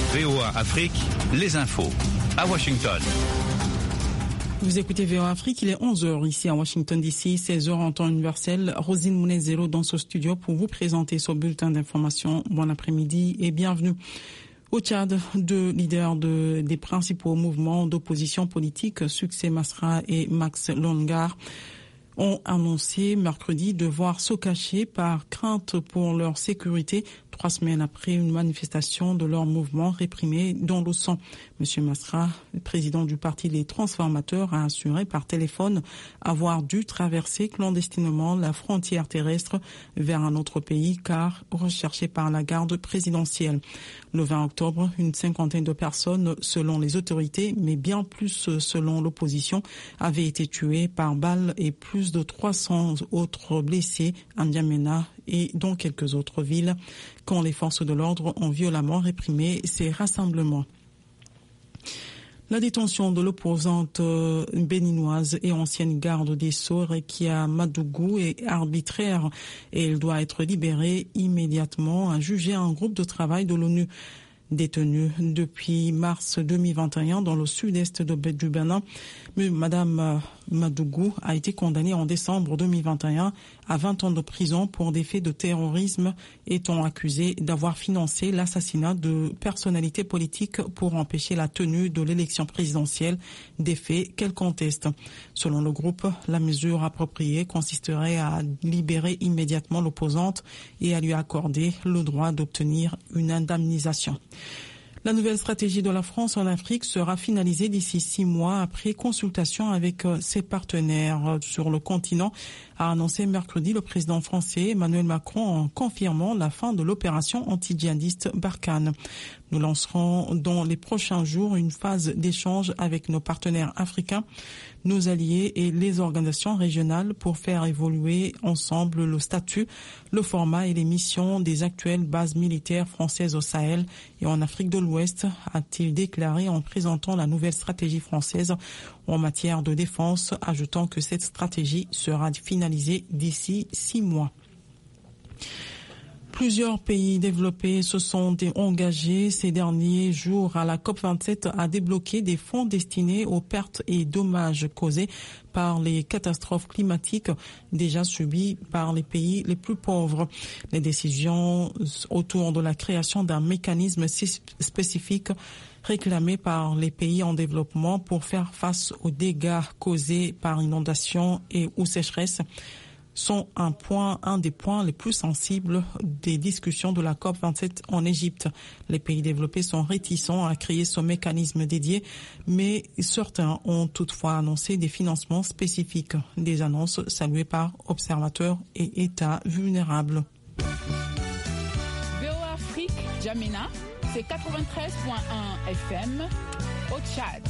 VOA Afrique, les infos à Washington. Vous écoutez VOA Afrique, il est 11h ici à Washington DC, 16h en temps universel. Rosine Mounezero dans ce studio pour vous présenter ce bulletin d'information. Bon après-midi et bienvenue. Au Tchad, deux leaders des principaux mouvements d'opposition politique, Succès Masra et Max Longar, ont annoncé mercredi devoir se cacher par crainte pour leur sécurité 3 semaines après une manifestation de leur mouvement réprimé dans le sang. Monsieur Masra, président du parti Les Transformateurs, a assuré par téléphone avoir dû traverser clandestinement la frontière terrestre vers un autre pays car recherché par la garde présidentielle. Le 20 octobre, une cinquantaine de personnes, selon les autorités, mais bien plus selon l'opposition, avaient été tuées par balles et plus de 300 autres blessés à N'Djamena et dans quelques autres villes, quand les forces de l'ordre ont violemment réprimé ces rassemblements. La détention de l'opposante béninoise et ancienne garde des Sceaux, Rekia Madougou, est arbitraire et elle doit être libérée immédiatement, a jugé un groupe de travail de l'ONU. Détenue depuis mars 2021 dans le sud-est du Bénin, Madame Madougou a été condamnée en décembre 2021 à 20 ans de prison pour des faits de terrorisme, étant accusée d'avoir financé l'assassinat de personnalités politiques pour empêcher la tenue de l'élection présidentielle, des faits qu'elle conteste. Selon le groupe, la mesure appropriée consisterait à libérer immédiatement l'opposante et à lui accorder le droit d'obtenir une indemnisation. La nouvelle stratégie de la France en Afrique sera finalisée d'ici 6 mois après consultation avec ses partenaires sur le continent, a annoncé mercredi le président français Emmanuel Macron en confirmant la fin de l'opération anti-djihadiste Barkhane. Nous lancerons dans les prochains jours une phase d'échange avec nos partenaires africains, nos alliés et les organisations régionales pour faire évoluer ensemble le statut, le format et les missions des actuelles bases militaires françaises au Sahel et en Afrique de l'Ouest, a-t-il déclaré en présentant la nouvelle stratégie française en matière de défense, ajoutant que cette stratégie sera finalisée d'ici 6 mois. Plusieurs pays développés se sont engagés ces derniers jours à la COP27 à débloquer des fonds destinés aux pertes et dommages causés par les catastrophes climatiques déjà subies par les pays les plus pauvres. Les décisions autour de la création d'un mécanisme spécifique réclamé par les pays en développement pour faire face aux dégâts causés par inondations et ou sécheresse sont un des points les plus sensibles des discussions de la COP27 en Égypte. Les pays développés sont réticents à créer ce mécanisme dédié, mais certains ont toutefois annoncé des financements spécifiques, des annonces saluées par observateurs et États vulnérables. VOA Afrique, N'Djamena, c'est 93.1 FM au Tchad.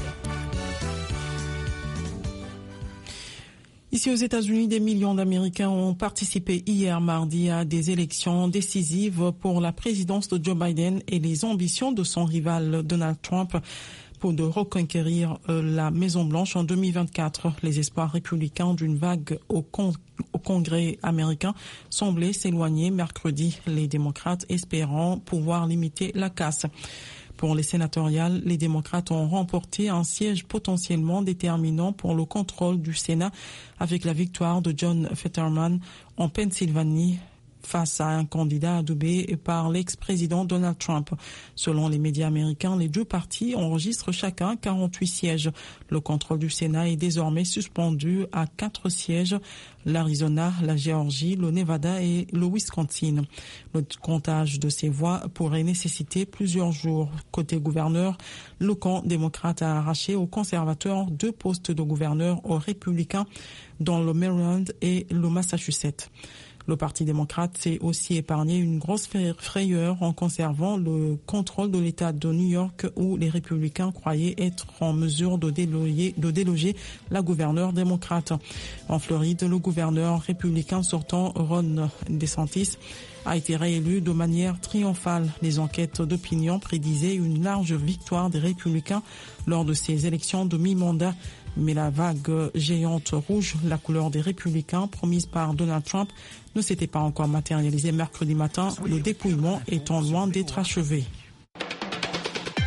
Ici aux États-Unis, des millions d'Américains ont participé hier mardi à des élections décisives pour la présidence de Joe Biden et les ambitions de son rival Donald Trump pour de reconquérir la Maison-Blanche en 2024. Les espoirs républicains d'une vague au Congrès américain semblaient s'éloigner mercredi, les démocrates espérant pouvoir limiter la casse. Pour les sénatoriales, les démocrates ont remporté un siège potentiellement déterminant pour le contrôle du Sénat avec la victoire de John Fetterman en Pennsylvanie face à un candidat adoubé par l'ex-président Donald Trump. Selon les médias américains, les deux partis enregistrent chacun 48 sièges. Le contrôle du Sénat est désormais suspendu à 4 sièges, l'Arizona, la Géorgie, le Nevada et le Wisconsin. Le comptage de ces voix pourrait nécessiter plusieurs jours. Côté gouverneur, le camp démocrate a arraché aux conservateurs 2 postes de gouverneur aux républicains dans le Maryland et le Massachusetts. Le Parti démocrate s'est aussi épargné une grosse frayeur en conservant le contrôle de l'État de New York où les républicains croyaient être en mesure de déloger la gouverneure démocrate. En Floride, le gouverneur républicain sortant, Ron DeSantis, a été réélu de manière triomphale. Les enquêtes d'opinion prédisaient une large victoire des républicains lors de ces élections de mi-mandat. Mais la vague géante rouge, la couleur des républicains promise par Donald Trump, ne s'était pas encore matérialisée mercredi matin, le dépouillement étant loin d'être achevé.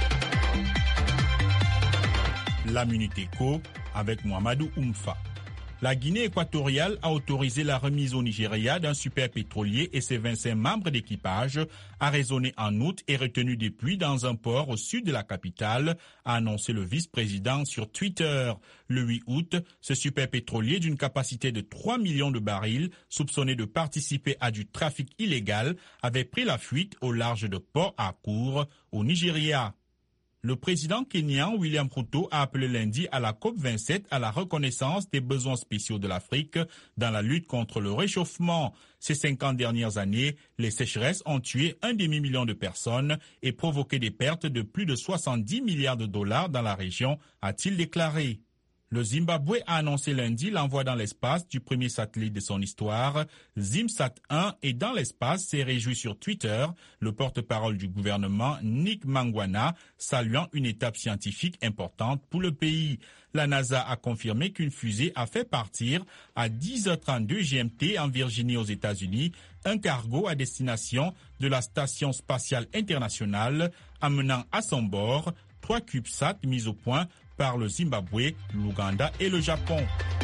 La Minute Éco avec Mohamedou Oumfa. La Guinée équatoriale a autorisé la remise au Nigeria d'un super pétrolier et ses 25 membres d'équipage, arraisonnés en août et retenus depuis dans un port au sud de la capitale, a annoncé le vice-président sur Twitter. Le 8 août, ce super pétrolier d'une capacité de 3 millions de barils, soupçonné de participer à du trafic illégal, avait pris la fuite au large de Port Harcourt, au Nigeria. Le président kényan William Ruto a appelé lundi à la COP27 à la reconnaissance des besoins spéciaux de l'Afrique dans la lutte contre le réchauffement. Ces 50 dernières années, les sécheresses ont tué 1,5 million de personnes et provoqué des pertes de plus de 70 milliards de dollars dans la région, a-t-il déclaré. Le Zimbabwe a annoncé lundi l'envoi dans l'espace du premier satellite de son histoire. ZimSat-1 est dans l'espace, s'est réjoui sur Twitter le porte-parole du gouvernement Nick Mangwana, saluant une étape scientifique importante pour le pays. La NASA a confirmé qu'une fusée a fait partir à 10h32 GMT en Virginie aux États-Unis un cargo à destination de la Station spatiale internationale, amenant à son bord 3 CubeSats mis au point par le Zimbabwe, l'Ouganda et le Japon.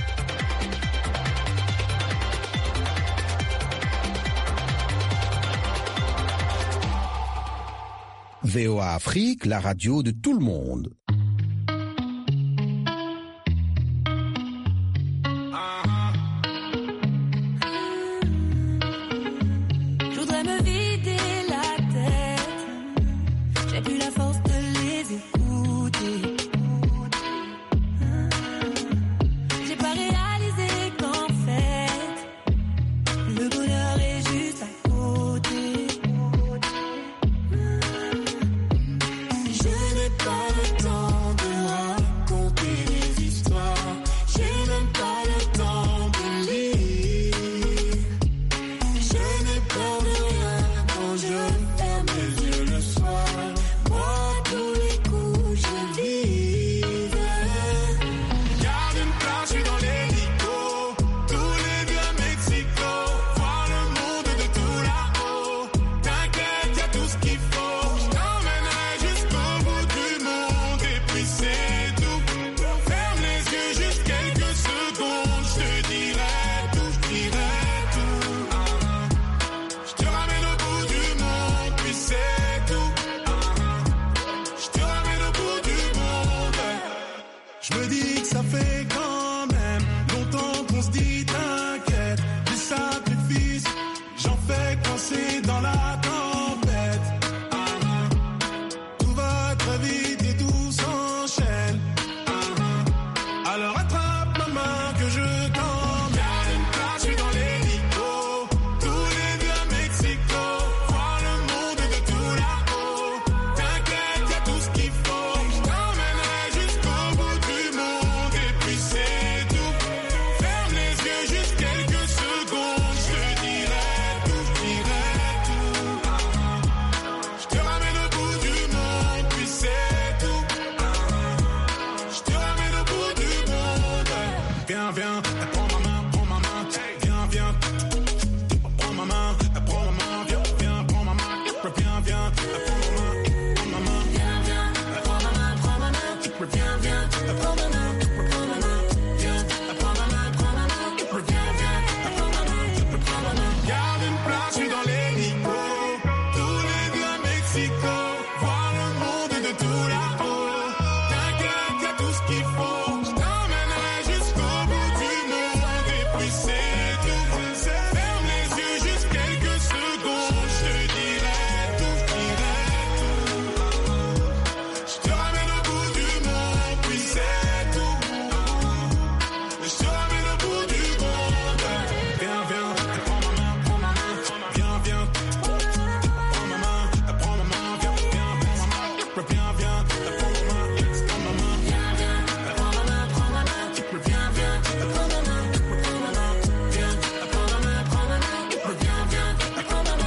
VOA Afrique, la radio de tout le monde.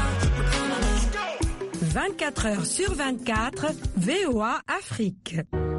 Heures sur 24, VOA Afrique.